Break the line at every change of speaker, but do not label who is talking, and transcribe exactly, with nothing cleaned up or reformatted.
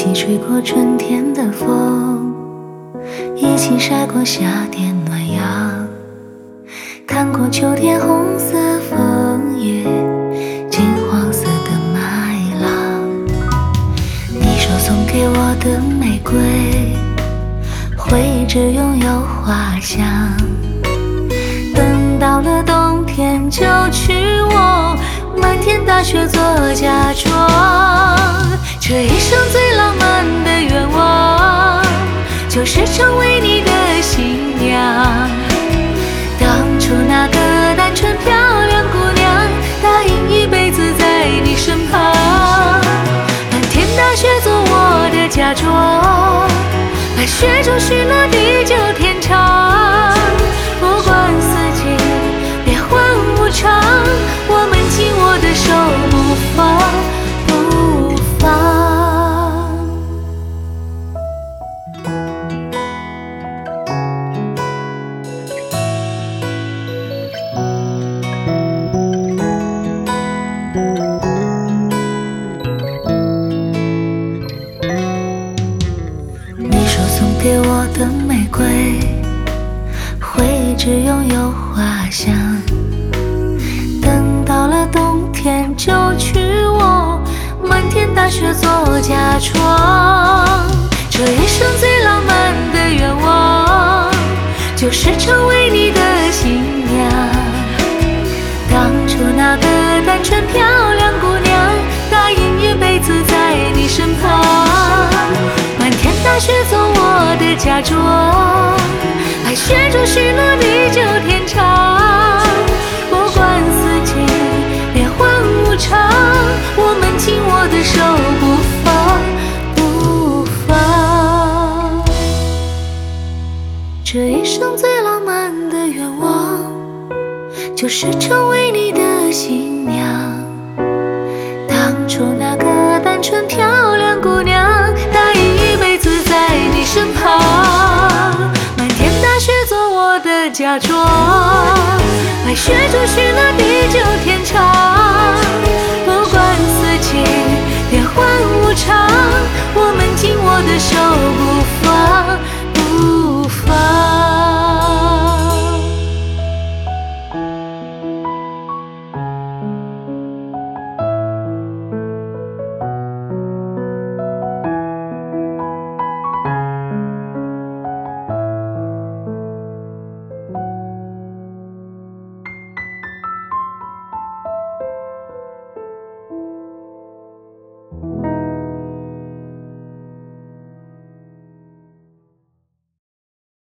起吹过春天的风，一起晒过夏天暖阳，看过秋天红色枫叶，金黄色的麦浪。你手送给我的玫瑰，会一直拥有花香。等到了冬天，就去我漫天大雪做嫁妆。这一生最浪漫的愿望，就是成为你的新娘。当初那个单纯漂亮姑娘，答应一辈子在你身旁。漫天大雪做我的嫁妆，白雪中许诺地久天长。不管四季变幻无常，我们紧握的手不放不放。你手送给我的玫瑰，会一直拥有花香。等到了冬天，就去我漫天大雪做嫁妆。这一生最浪漫的愿望，就是成为你的新娘。当初那个单纯漂亮姑娘，答应一辈子在你身旁。漫天大雪做我的嫁妆，白雪中许诺地久天长。不管四季变幻无常，我们紧握的手不放不放。这一生最浪漫的愿望，就是成为你的新娘。当初那个单纯漂亮姑娘，答应一辈子在你身旁。漫天大雪做我的嫁妆，白雪中许诺地久天长。